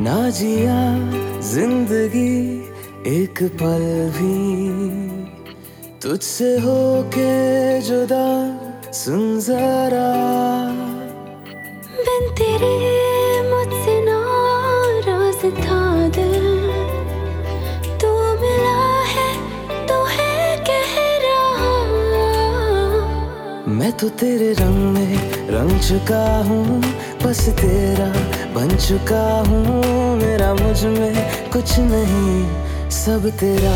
ना जिया जिंदगी एक पल भी तुझसे होके जुदा, सुन जरा बिन तेरे मुझसे नाराज था दिल, तू मिला है तो है कह रहा। मैं तो तेरे रंग में रंग चुका हूँ, बस तेरा बन चुका हूँ। मेरा मुझ में कुछ नहीं, सब तेरा।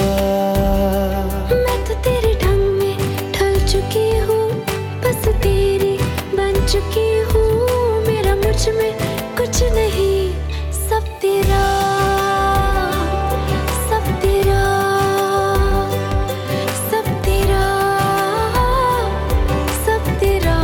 मैं तो तेरे ढंग में ढल चुकी हूँ, बस तेरी बन चुकी हूँ। मेरा मुझ में कुछ नहीं, सब तेरा, सब तेरा, सब तेरा, सब तेरा।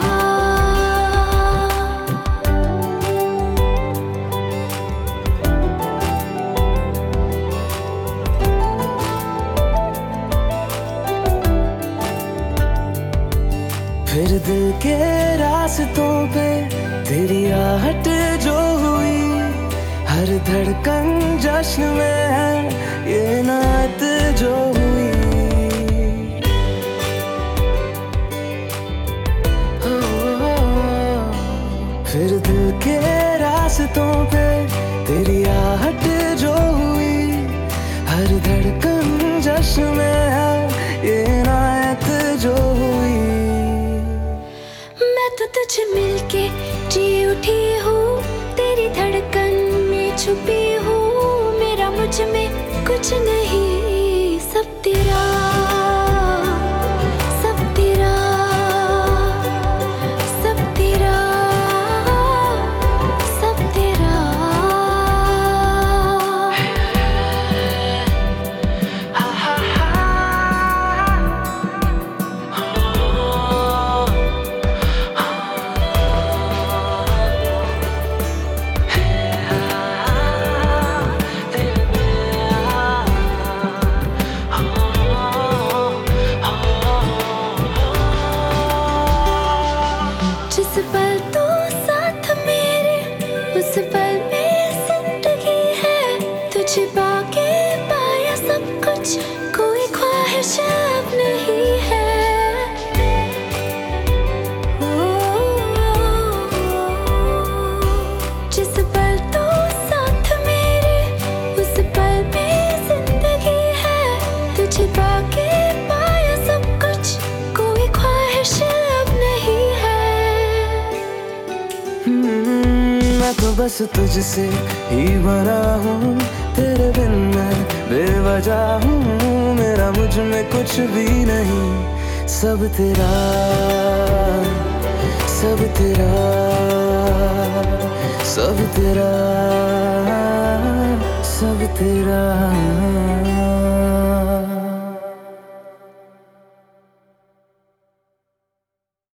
फिर दिल के रास्तों पे तेरी आहट जो हुई, हर धड़कन जश्न में है ये नात जो हुई। फिर दिल के रास्तों पे तेरी आहट जो हुई, हर धड़कन जश्न में है ये नात जो हुई। मैं तो तुझे मिलके जी उठी हूँ, तेरी धड़कन में छुपी हूँ। मेरा मुझ में कुछ नहीं, सब तेरा, सब तेरा, सब तेरा, सब तेरा। जिस पल तू साथ मेरे, उस पल में जिंदगी है। तुझे पाके पाया सब कुछ, कोई ख्वाहिश अब नहीं है। जिस पल तू साथ मेरे, उस पल में जिंदगी है। तुझे पाके पाया सब कुछ, कोई ख्वाहिश अब नहीं है। मैं तो बस तुझसे ही बना हूँ, तेरे बिन मैं बेवजह हूँ। मेरा मुझ में कुछ भी नहीं, सब तेरा, सब तेरा, सब तेरा, सब तेरा।